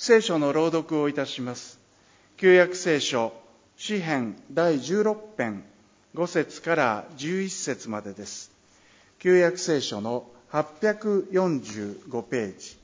聖書の朗読をいたします。旧約聖書、詩編第16編、5節から11節までです。旧約聖書の845ページ。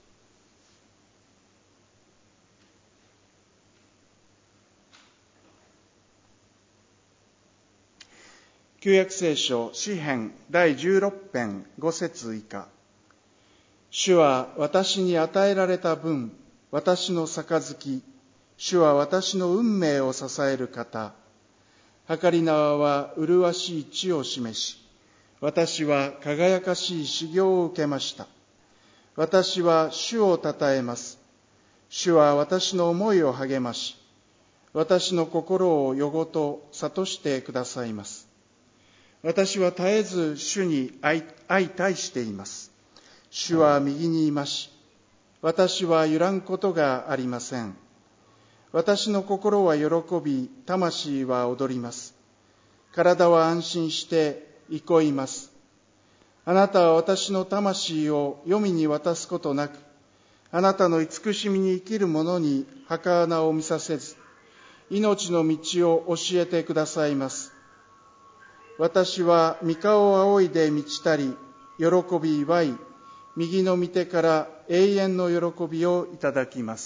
旧約聖書、詩編第16編、5節以下。主は私に与えられた分、私の杯、主は私の運命を支える方。計り縄は麗しい地を示し、私は輝かしい修行を受けました。私は主をたたえます。主は私の思いを励まし、私の心を夜ごと諭してくださいます。私は絶えず主に相対しています。主は右にいまし、私は揺らんことがありません。私の心は喜び、魂は踊ります。体は安心して憩います。あなたは私の魂を黄泉に渡すことなく、あなたの慈しみに生きる者に墓穴を見させず、命の道を教えてくださいます。私は御顔を仰いで満ちたり、喜び祝い、右の御手から永遠の喜びをいただきます。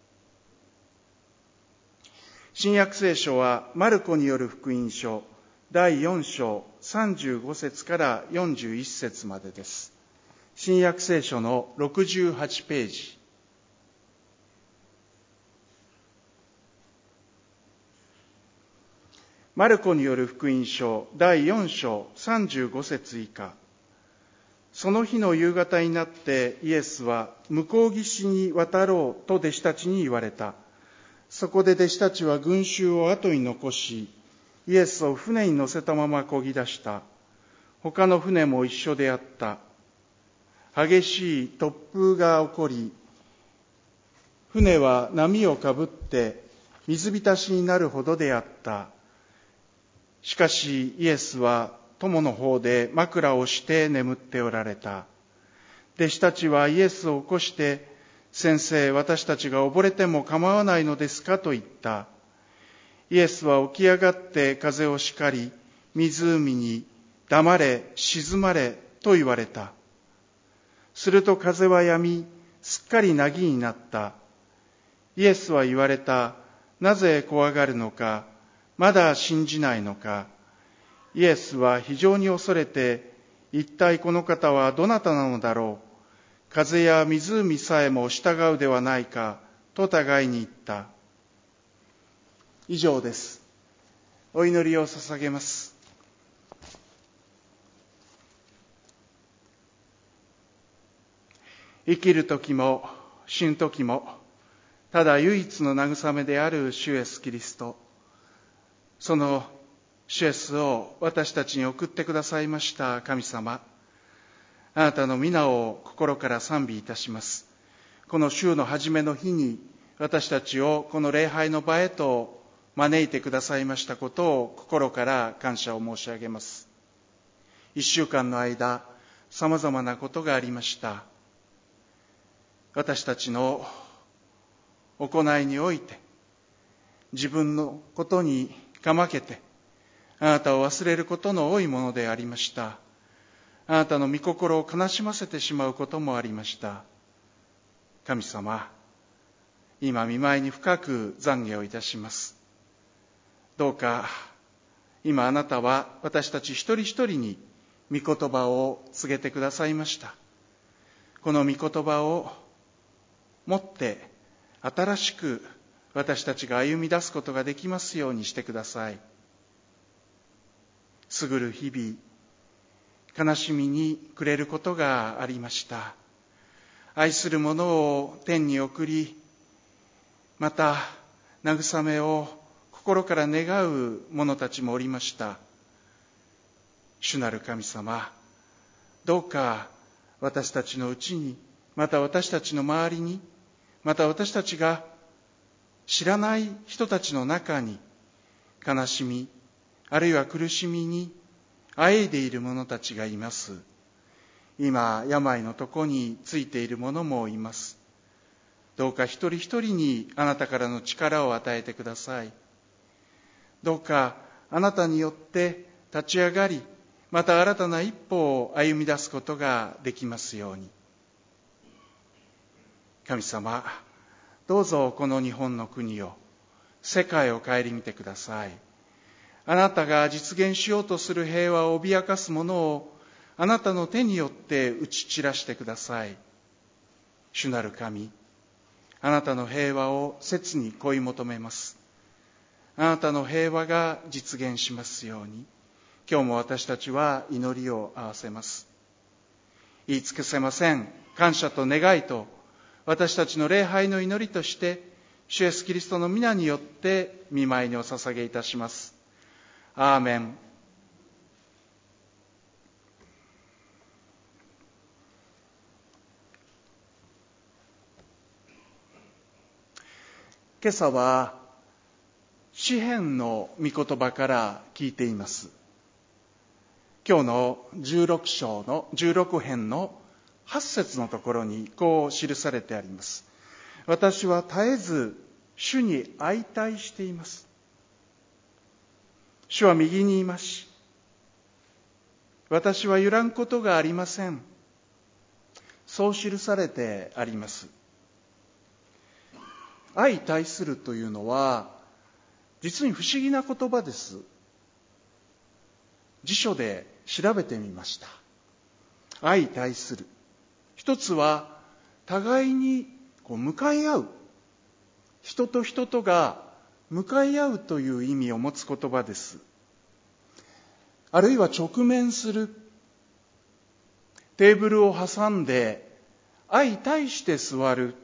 新約聖書はマルコによる福音書第4章35節から41節までです。新約聖書の68ページ。マルコによる福音書第4章35節以下。その日の夕方になってイエスは向こう岸に渡ろうと弟子たちに言われた。そこで弟子たちは群衆を後に残し、イエスを船に乗せたまま漕ぎ出した。他の船も一緒であった。激しい突風が起こり、船は波をかぶって水浸しになるほどであった。しかしイエスは友の方で枕をして眠っておられた。弟子たちはイエスを起こして、先生、私たちが溺れても構わないのですかと言った。イエスは起き上がって風を叱り、湖に黙れ、静まれと言われた。すると風は止み、すっかり凪になった。イエスは言われた。なぜ怖がるのか、まだ信じないのか。イエスは非常に恐れて、一体この方はどなたなのだろう。風や湖さえも従うではないか、と互いに言った。以上です。お祈りを捧げます。生きる時も死ぬ時も、ただ唯一の慰めである主イエスキリスト。その主イエスを私たちに送ってくださいました神様。あなたの皆を心から賛美いたします。この週の初めの日に私たちをこの礼拝の場へと招いてくださいましたことを心から感謝を申し上げます。一週間の間、様々なことがありました。私たちの行いにおいて、自分のことにかまけて、あなたを忘れることの多いものでありました。あなたの御心を悲しませてしまうこともありました。神様、今御前に深く懺悔をいたします。どうか、今あなたは私たち一人一人に御言葉を告げてくださいました。この御言葉をもって新しく私たちが歩み出すことができますようにしてください。過ぐる日々、悲しみに暮れることがありました。愛する者を天に送り、また慰めを心から願う者たちもおりました。主なる神様、どうか私たちのうちに、また私たちの周りに、また私たちが知らない人たちの中に、悲しみ、あるいは苦しみにあえいでいる者たちがいます。今、病の床についている者もいます。 どうか一人一人にあなたからの力を与えてください。どうかあなたによって立ち上がり、また新たな一歩を歩み出すことができますように。神様、どうぞこの日本の国を、世界を顧みてください。あなたが実現しようとする平和を脅かすものをあなたの手によって打ち散らしてください。主なる神、あなたの平和を切に追い求めます。あなたの平和が実現しますように、今日も私たちは祈りを合わせます。言い尽くせません感謝と願いと、私たちの礼拝の祈りとして、主イエスキリストの皆によって御前にお捧げいたします。アーメン。今朝は詩編の御言葉から聞いています。今日の16編の8節のところにこう記されてあります。私は絶えず主に相対しています。主は右にいまし、私は揺らんことがありません。そう記されてあります。相対するというのは実に不思議な言葉です。辞書で調べてみました。相対する。一つは互いに向かい合う。人と人とが向かい合うという意味を持つ言葉です。あるいは直面する。テーブルを挟んで相対して座る。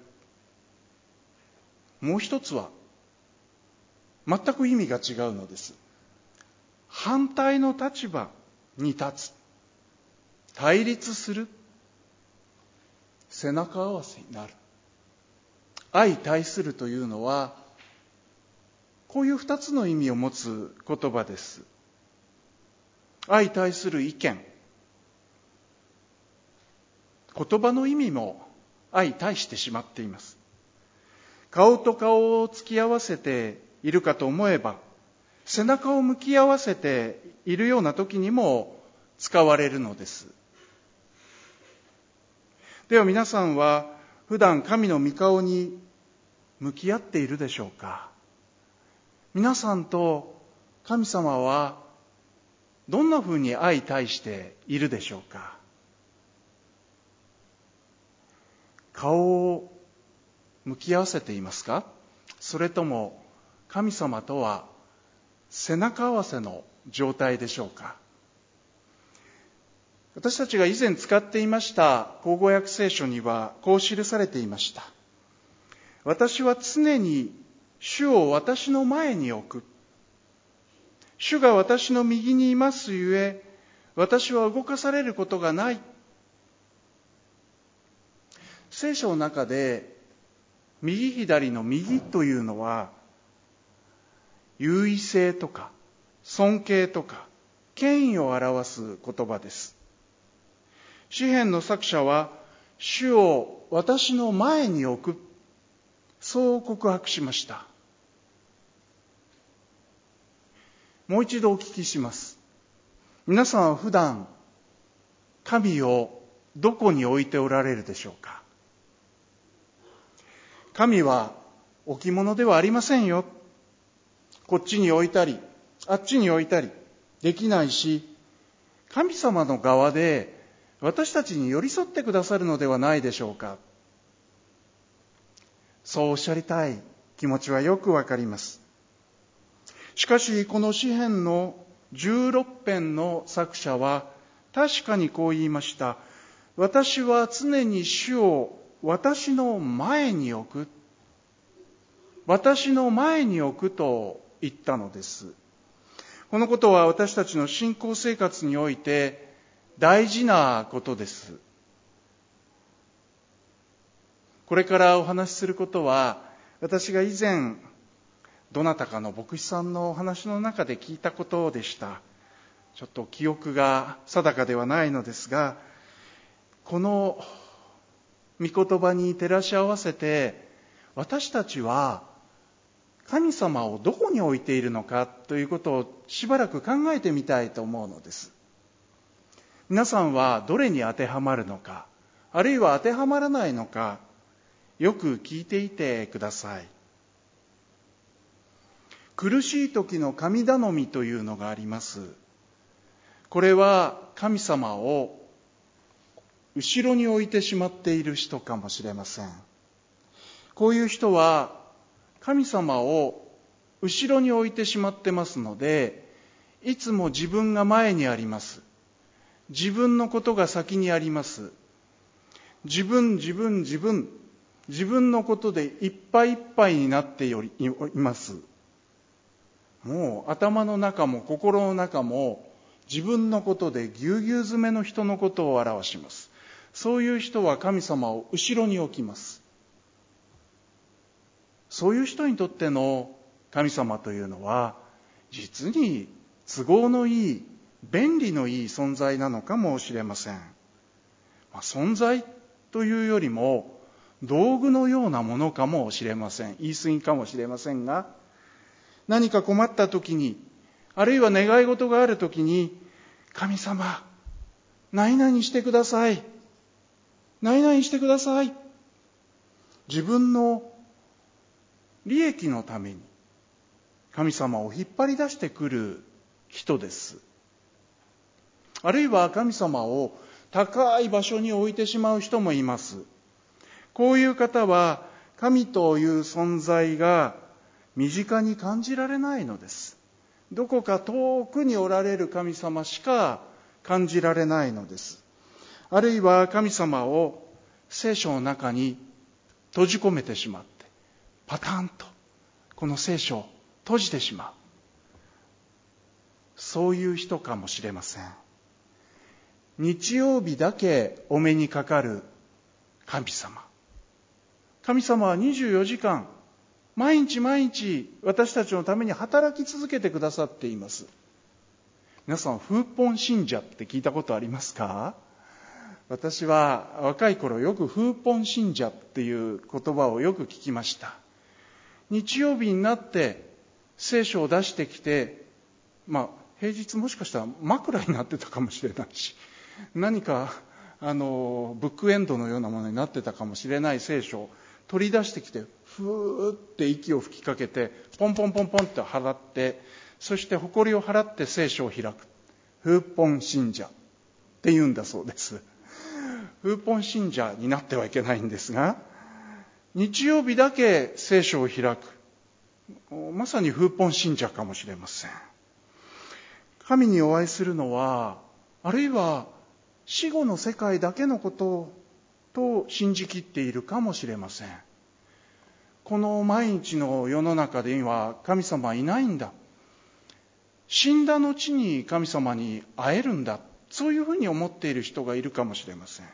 もう一つは全く意味が違うのです。反対の立場に立つ。対立する。背中合わせになる。相対するというのはこういう二つの意味を持つ言葉です。相対する意見。言葉の意味も相対してしまっています。顔と顔を突き合わせているかと思えば、背中を向き合わせているような時にも使われるのです。では皆さんは普段神の御顔に向き合っているでしょうか。皆さんと神様はどんなふうに相対しているでしょうか。顔を向き合わせていますか？それとも神様とは背中合わせの状態でしょうか。私たちが以前使っていました口語訳聖書にはこう記されていました。私は常に主を私の前に置く。主が私の右にいますゆえ、私は動かされることがない。聖書の中で右左の右というのは優位性とか尊敬とか権威を表す言葉です。詩編の作者は主を私の前に置く、そう告白しました。もう一度お聞きします。皆さんは普段神をどこに置いておられるでしょうか。神は置物ではありませんよ。こっちに置いたりあっちに置いたりできないし、神様の側で私たちに寄り添ってくださるのではないでしょうか。そうおっしゃりたい気持ちはよくわかります。しかしこの詩編の16編の作者は確かにこう言いました。私は常に主を私の前に置く。私の前に置くと言ったのです。このことは私たちの信仰生活において大事なことです。これからお話しすることは、私が以前どなたかの牧師さんのお話の中で聞いたことでした。ちょっと記憶が定かではないのですが、この御言葉に照らし合わせて私たちは神様をどこに置いているのかということをしばらく考えてみたいと思うのです。皆さんはどれに当てはまるのか、あるいは当てはまらないのか、よく聞いていてください。苦しい時の神頼みというのがあります。これは神様を後ろに置いてしまっている人かもしれません。こういう人は神様を後ろに置いてしまってますので、いつも自分が前にあります。自分のことが先にあります。自分のことでいっぱいいっぱいになっています。もう頭の中も心の中も自分のことでぎゅうぎゅう詰めの人のことを表します。そういう人は神様を後ろに置きます。そういう人にとっての神様というのは、実に都合のいい、便利のいい存在なのかもしれません。存在というよりも、道具のようなものかもしれません。言い過ぎかもしれませんが、何か困った時に、あるいは願い事がある時に、神様、何々してください。何々してください。自分の利益のために神様を引っ張り出してくる人です。あるいは神様を高い場所に置いてしまう人もいます。こういう方は神という存在が身近に感じられないのです。どこか遠くにおられる神様しか感じられないのです。あるいは神様を聖書の中に閉じ込めてしまって、パタンとこの聖書を閉じてしまう。そういう人かもしれません。日曜日だけお目にかかる神様。神様は24時間、毎日私たちのために働き続けてくださっています。皆さん、風本信者って聞いたことありますか？私は若い頃よく風本信者っていう言葉をよく聞きました。日曜日になって聖書を出してきて、平日もしかしたら枕になってたかもしれないし、何かブックエンドのようなものになってたかもしれない聖書を取り出してきて、ふーって息を吹きかけて、ポンポンポンポンって払って、そして埃を払って聖書を開く。風本信者って言うんだそうです。風本信者になってはいけないんですが、日曜日だけ聖書を開く。まさに風本信者かもしれません。神にお会いするのは、あるいは死後の世界だけのことと信じきっているかもしれません。この毎日の世の中では神様はいないんだ。死んだ後に神様に会えるんだ。そういうふうに思っている人がいるかもしれません。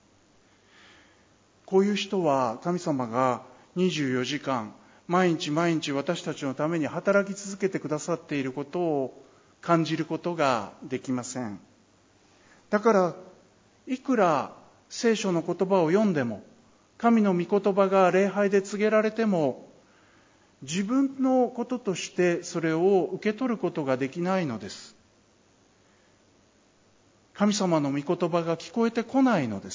こういう人は神様が24時間、毎日私たちのために働き続けてくださっていることを感じることができません。だから、いくら聖書の言葉を読んでも、神の御言葉が礼拝で告げられても、自分のこととしてそれを受け取ることができないのです。神様の御言葉が聞こえてこないのです。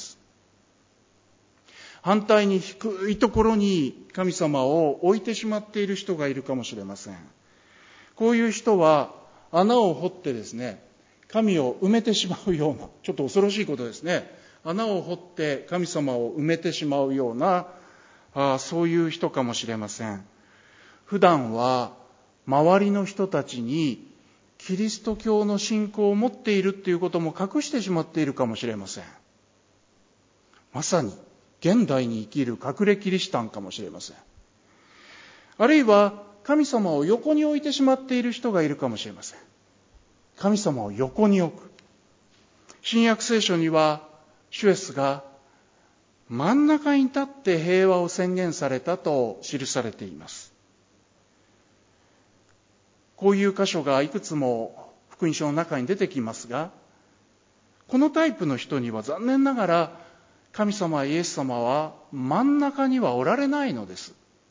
反対に低いところに神様を置いてしまっている人がいるかもしれません。こういう人は穴を掘ってですね、神を埋めてしまうような、ちょっと恐ろしいことですね。穴を掘って神様を埋めてしまうような、そういう人かもしれません。普段は周りの人たちにキリスト教の信仰を持っているっていうことも隠してしまっているかもしれません。まさに現代に生きる隠れキリシタンかもしれません。あるいは神様を横に置いてしまっている人がいるかもしれません。神様を横に置く。新約聖書には主イエスが真ん中に立って平和を宣言されたと記されています。こういう箇所がいくつも福音書の中に出てきますが、このタイプの人には残念ながら神様イエス様は真ん中にはおられないのです。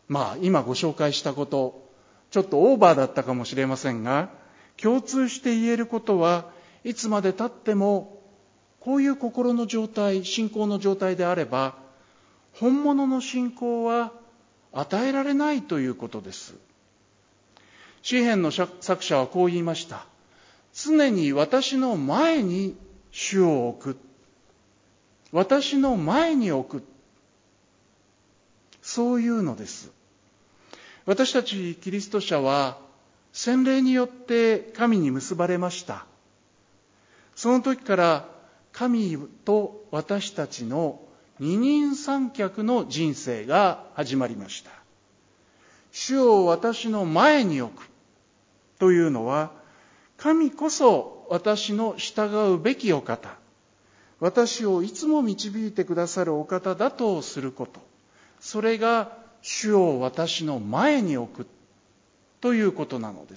今ご紹介したこと、ちょっとオーバーだったかもしれませんが、共通して言えることはいつまで経ってもこういう心の状態、信仰の状態であれば、本物の信仰は与えられないということです。詩編の作者はこう言いました。常に私の前に主を置く。私の前に置く。そういうのです。私たちキリスト者は洗礼によって神に結ばれました。その時から神と私たちの二人三脚の人生が始まりました。主を私の前に置くというのは、神こそ私の従うべきお方、私をいつも導いてくださるお方だとすること、それが主を私の前に置くということなのです。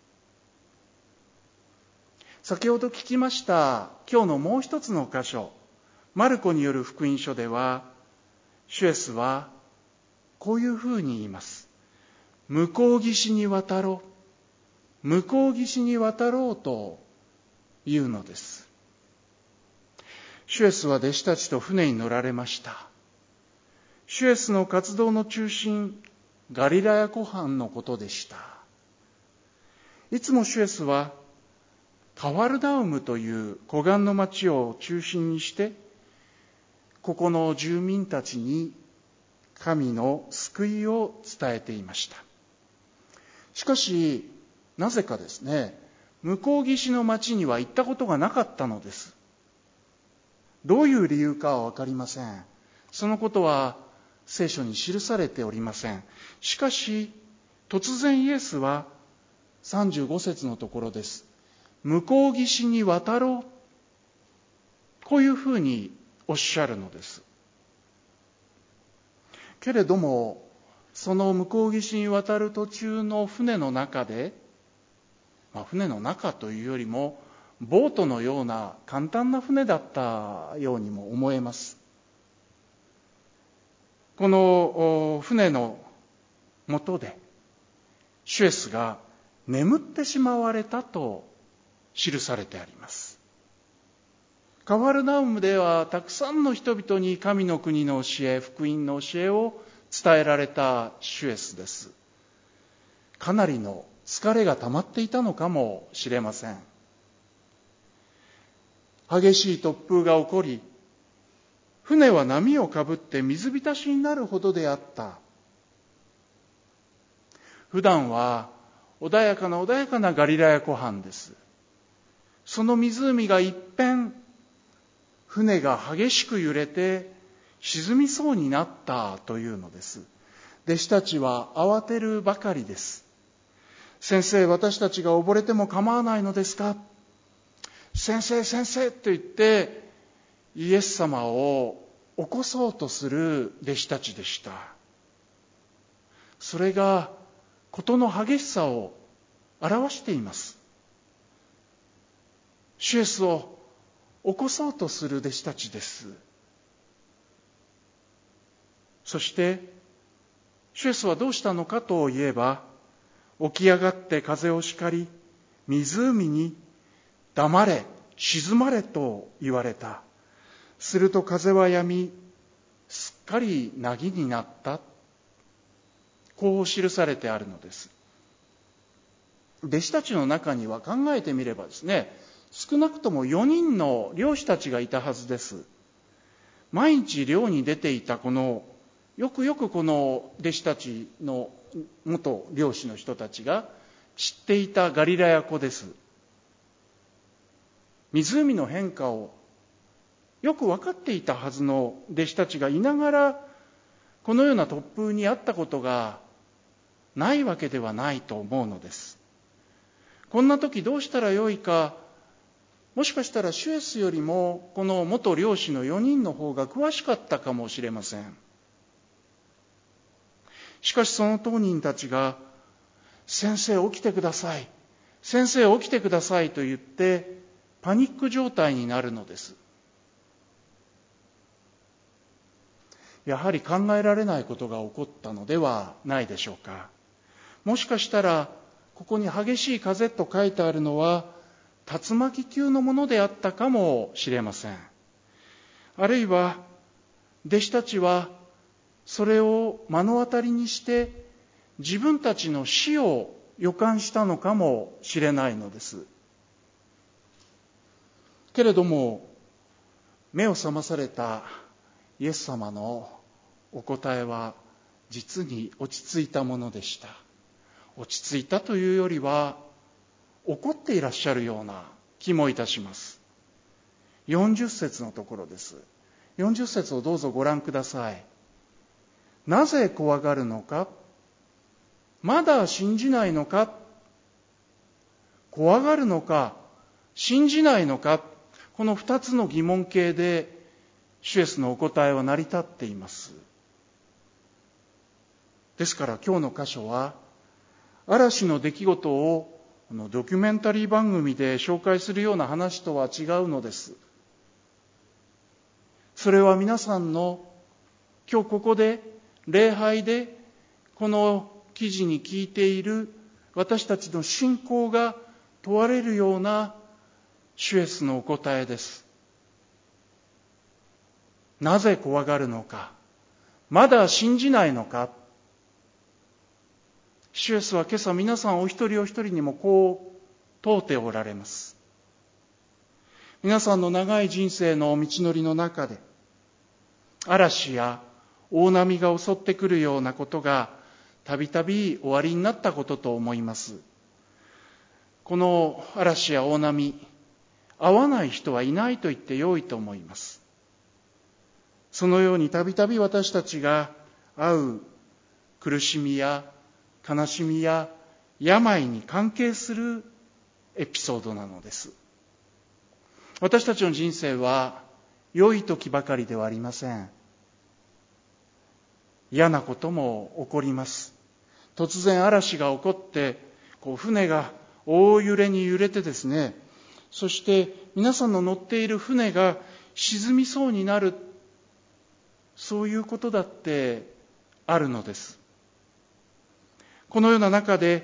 先ほど聞きました今日のもう一つの箇所、マルコによる福音書では、主イエスはこういうふうに言います。向こう岸に渡ろう、向こう岸に渡ろうというのです。主イエスは弟子たちと船に乗られました。主イエスの活動の中心、ガリラヤ湖畔のことでした。いつも主イエスはカファルナウムという湖岸の町を中心にして、ここの住民たちに神の救いを伝えていました。しかし、なぜかですね、向こう岸の町には行ったことがなかったのです。どういう理由かはわかりません。そのことは聖書に記されておりません。しかし、突然イエスは35節のところです。向こう岸に渡ろう。こういうふうにおっしゃるのです。けれども、その向こう岸に渡る途中の船の中で、船の中というよりも、ボートのような簡単な船だったようにも思えます。この船の下で、主イエスが眠ってしまわれたと記されてあります。カファルナウムではたくさんの人々に神の国の教え、福音の教えを伝えられた主イエスです。かなりの疲れが溜まっていたのかもしれません。激しい突風が起こり、船は波をかぶって水浸しになるほどであった。普段は穏やかなガリラヤ湖畔です。その湖が一変、船が激しく揺れて沈みそうになったというのです。弟子たちは慌てるばかりです。先生、私たちが溺れても構わないのですか？先生と言ってイエス様を起こそうとする弟子たちでした。それが事の激しさを表しています。主イエスを起こそうとする弟子たちです。そして主イエスはどうしたのかといえば、起き上がって風を叱り、湖に黙れ、静まれと言われた。すると風は止み、すっかり凪になった。こう記されてあるのです。弟子たちの中には考えてみればですね、少なくとも4人の漁師たちがいたはずです。毎日漁に出ていたよくこの弟子たちの元漁師の人たちが知っていたガリラヤ湖です。湖の変化をよく分かっていたはずの弟子たちがいながら、このような突風にあったことがないわけではないと思うのです。こんな時どうしたらよいか、もしかしたら主イエスよりもこの元漁師の4人の方が詳しかったかもしれません。しかしその当人たちが、先生起きてください、先生起きてくださいと言ってパニック状態になるのです。 やはり考えられないことが起こったのではないでしょうか。もしかしたらここに激しい風と書いてあるのは竜巻級のものであったかもしれません。あるいは弟子たちはそれを目の当たりにして自分たちの死を予感したのかもしれないのです。けれども目を覚まされたイエス様のお答えは実に落ち着いたものでした。落ち着いたというよりは怒っていらっしゃるような気もいたします。40節のところです。40節をどうぞご覧ください。なぜ怖がるのか、まだ信じないのか、怖がるのか信じないのか、この2つの疑問形で主イエスのお答えは成り立っています。ですから今日の箇所は嵐の出来事をドキュメンタリー番組で紹介するような話とは違うのです。それは皆さんの今日ここで礼拝でこの記事に聞いている私たちの信仰が問われるような主イエスのお答えです。なぜ怖がるのか、まだ信じないのか。主イエスは今朝皆さんお一人お一人にもこう問うておられます。皆さんの長い人生の道のりの中で嵐や大波が襲ってくるようなことがたびたびおありになったことと思います。この嵐や大波、合わない人はいないと言ってよいと思います。そのようにたびたび私たちが遭う苦しみや悲しみや病に関係するエピソードなのです。私たちの人生は良い時ばかりではありません。嫌なことも起こります。突然嵐が起こって船が大揺れに揺れてですね、そして皆さんの乗っている船が沈みそうになる、そういうことだってあるのです。このような中で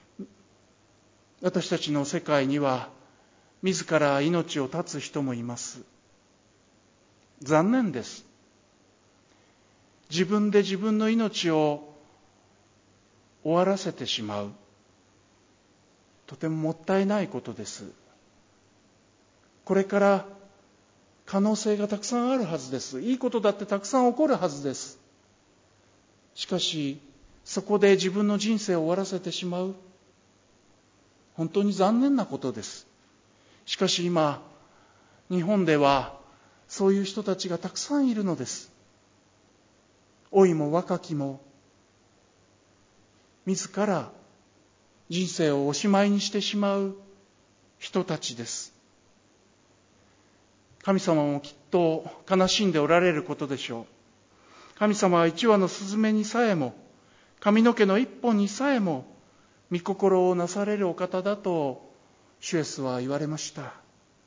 私たちの世界には自ら命を絶つ人もいます。残念です。自分で自分の命を終わらせてしまう、とてももったいないことです。これから可能性がたくさんあるはずです。いいことだってたくさん起こるはずです。しかしそこで自分の人生を終わらせてしまう、本当に残念なことです。しかし今日本ではそういう人たちがたくさんいるのです。老いも若きも自ら人生をおしまいにしてしまう人たちです。神様もきっと悲しんでおられることでしょう。神様は一羽のスズメにさえも、髪の毛の一本にさえも御心をなされるお方だと主イエスは言われました。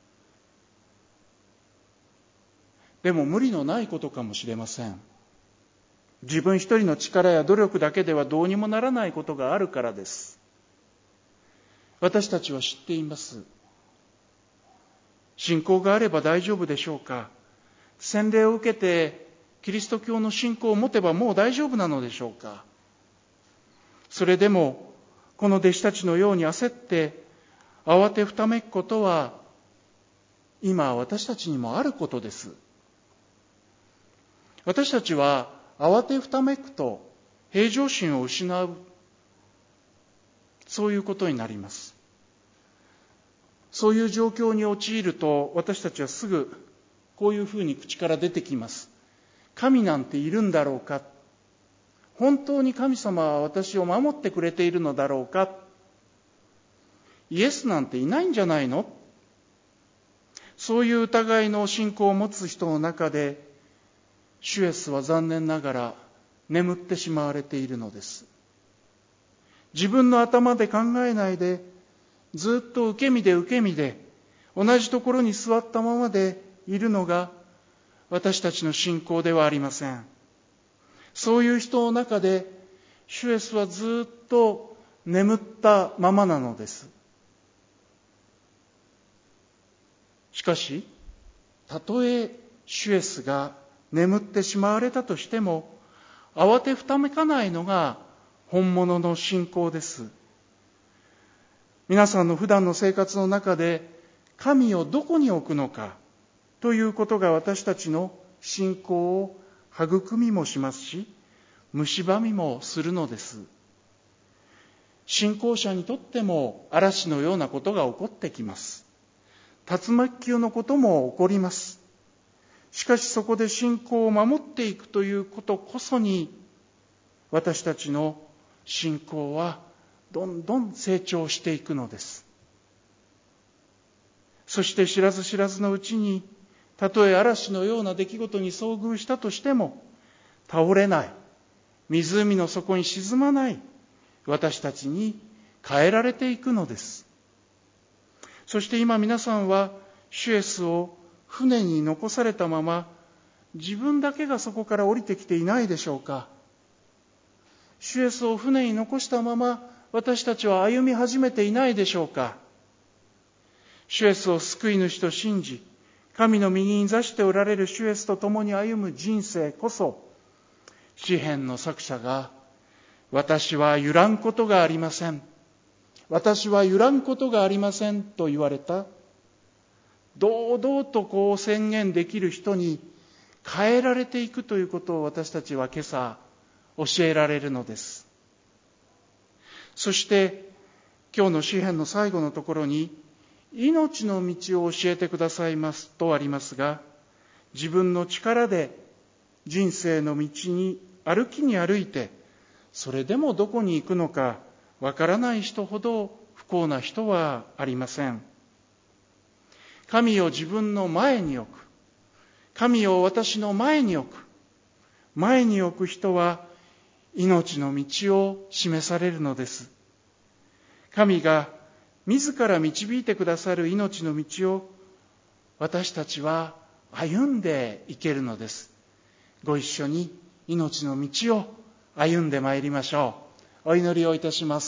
でも無理のないことかもしれません。自分一人の力や努力だけではどうにもならないことがあるからです。私たちは知っています。信仰があれば大丈夫でしょうか。洗礼を受けてキリスト教の信仰を持てばもう大丈夫なのでしょうか。それでもこの弟子たちのように焦って慌てふためくことは今私たちにもあることです。私たちは慌てふためくと平常心を失う、そういうことになります。そういう状況に陥ると私たちはすぐこういうふうに口から出てきます。神なんているんだろうか、本当に神様は私を守ってくれているのだろうか、イエスなんていないんじゃないの、そういう疑いの信仰を持つ人の中で主イエスは残念ながら眠ってしまわれているのです。自分の頭で考えないで、ずっと受け身で同じところに座ったままでいるのが私たちの信仰ではありません。 そういう人の中で主イエスはずっと眠ったままなのです。しかし、たとえ主イエスが眠ってしまわれたとしても、慌てふためかないのが本物の信仰です。皆さんの普段の生活の中で神をどこに置くのかということが私たちの信仰を育みもしますし、蝕みもするのです。信仰者にとっても嵐のようなことが起こってきます。竜巻級のことも起こります。しかしそこで信仰を守っていくということこそに、私たちの信仰はどんどん成長していくのです。そして知らず知らずのうちに、たとえ嵐のような出来事に遭遇したとしても、倒れない、湖の底に沈まない私たちに変えられていくのです。そして今皆さんは主イエスを船に残されたまま、自分だけがそこから降りてきていないでしょうか。主イエスを船に残したまま私たちは歩み始めていないでしょうか。主イエスを救い主と信じ、神の右に座しておられる主イエスと共に歩む人生こそ、詩編の作者が、私は揺らんことがありません。私は揺らんことがありませんと言われた、堂々とこう宣言できる人に変えられていくということを私たちは今朝教えられるのです。そして今日の詩編の最後のところに、命の道を教えてくださいますとありますが、自分の力で人生の道に歩いて、それでもどこに行くのかわからない人ほど不幸な人はありません。神を自分の前に置く。神を私の前に置く。前に置く人は命の道を示されるのです。神が自ら導いてくださる命の道を私たちは歩んでいけるのです。ご一緒に命の道を歩んでまいりましょう。お祈りをいたします。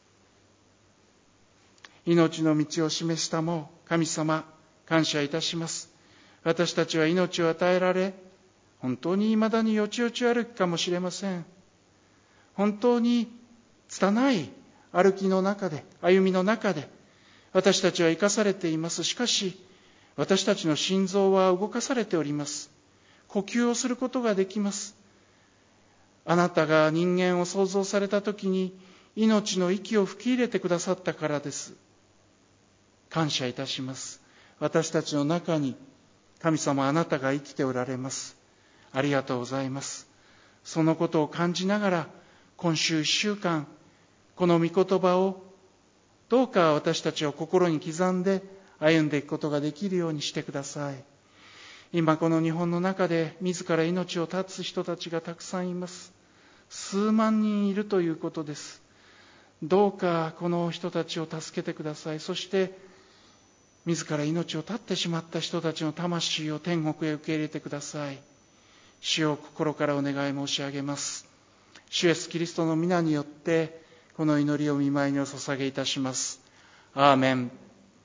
命の道を示したも神様、感謝いたします。私たちは命を与えられ、本当に未だによちよち歩きかもしれません。本当に拙い歩きの中で、歩みの中で、私たちは生かされています。しかし、私たちの心臓は動かされております。呼吸をすることができます。あなたが人間を創造されたときに、命の息を吹き入れてくださったからです。感謝いたします。私たちの中に、神様あなたが生きておられます。ありがとうございます。そのことを感じながら、今週1週間、この御言葉をどうか私たちを心に刻んで歩んでいくことができるようにしてください。今この日本の中で自ら命を絶つ人たちがたくさんいます。数万人いるということです。どうかこの人たちを助けてください。そして自ら命を絶ってしまった人たちの魂を天国へ受け入れてください。主を心からお願い申し上げます。主イエスキリストの皆によってこの祈りを御前にお捧げいたします。アーメン。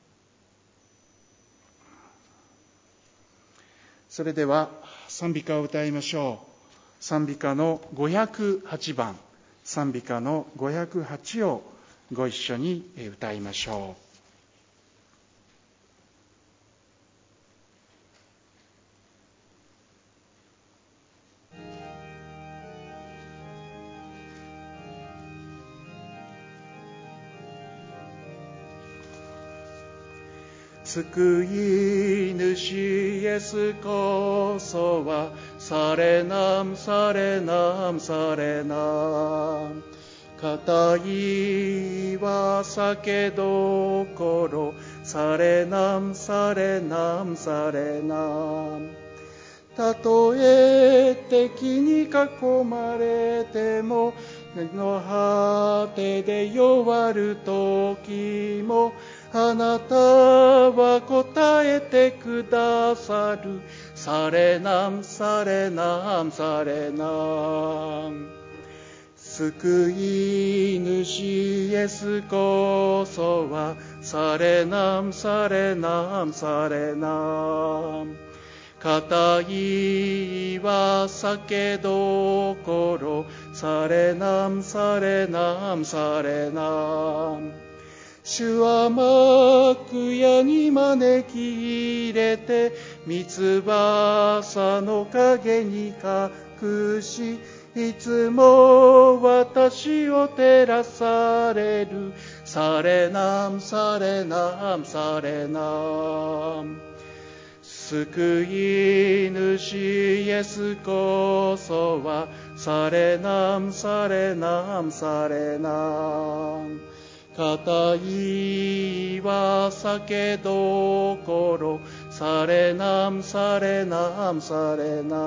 それでは賛美歌を歌いましょう。賛美歌の508番、賛美歌の508をご一緒に歌いましょう。救い主イエスこそはされなんされなんされなん固いは酒どころされなんされなんされなんたとえ敵に囲まれてもの果てで弱る時もあなたは答えてくださる支されなんされなんされなん。救い主イエスこそはされなんされなんされなん。固い岩酒どころされなんされなんされなん。主は幕屋に招き入れて三翼の陰に隠し、いつも私を照らされる。されなんされなんされなん。救い主イエスこそはされなんされなんされなん。固い岩酒どころされなんされなんされなん。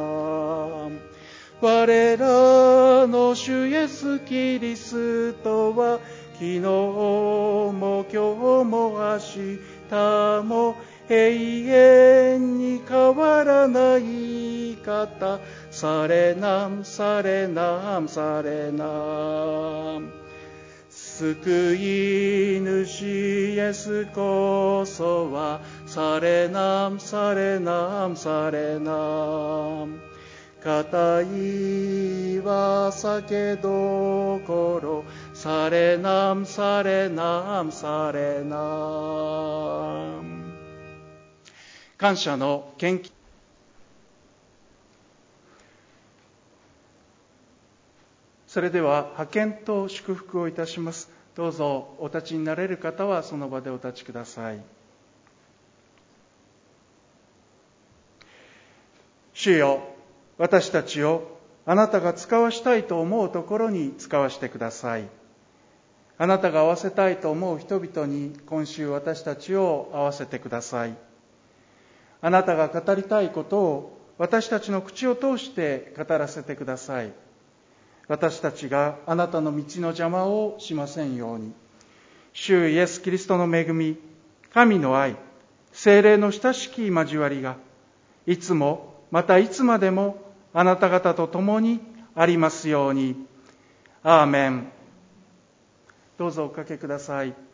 我らの主イエスキリストは昨日も今日も明日も永遠に変わらない方。されなんされなんされなん。救い主イエスこそはされなんされなんされなん。固い岩酒どころされなんされなんされなん。感謝の献金。それでは派遣と祝福をいたします。どうぞお立ちになれる方はその場でお立ちください。主よ、私たちをあなたが使わしたいと思うところに使わしてください。あなたが合わせたいと思う人々に今週私たちを合わせてください。あなたが語りたいことを私たちの口を通して語らせてください。私たちがあなたの道の邪魔をしませんように。主イエス・キリストの恵み、神の愛、聖霊の親しき交わりが、いつもまたいつまでもあなた方と共にありますように。アーメン。どうぞおかけください。